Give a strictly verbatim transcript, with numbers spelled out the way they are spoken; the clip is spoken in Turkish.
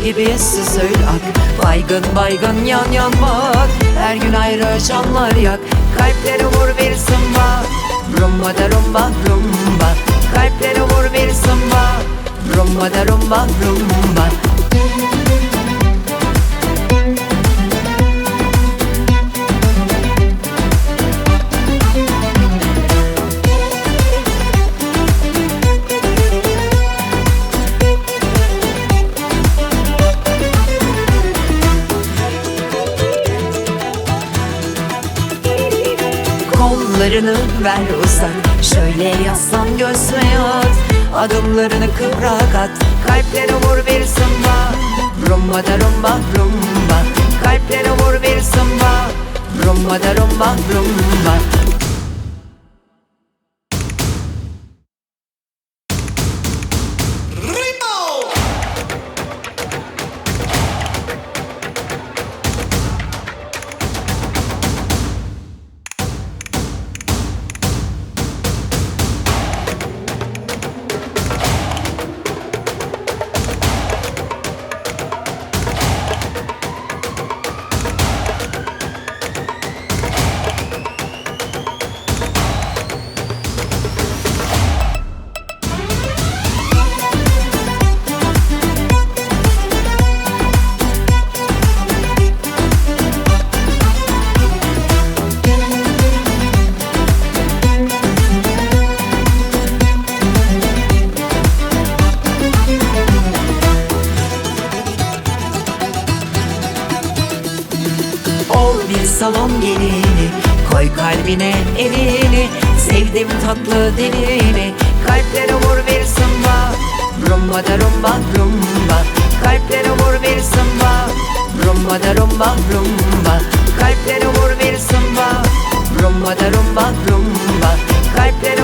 gibi süzül ak. Baygın baygın yan yan bak, her gün ayrı canlar yak. Kalplere vur bir zımba, rumba da rumba rumba. Kalplere vur bir zımba, rumba da rumba rumba. Kollarını ver uzat, şöyle yaslan göğsüme yat. Adımlarını kıvrak at, kalplere vur bir zımba, rumba da rumba rumba. Kalplere vur bir zımba, rumba da rumba rumba. Bir salon gelini, koy kalbine elini. Sevdim tatlı dilini, kalplere vur bir zımba, rumba da rumba rumba. Kalplere vur bir zımba, rumba da rumba rumba. Kalplere vur bir zımba, rumba da rumba rumba. Kalplere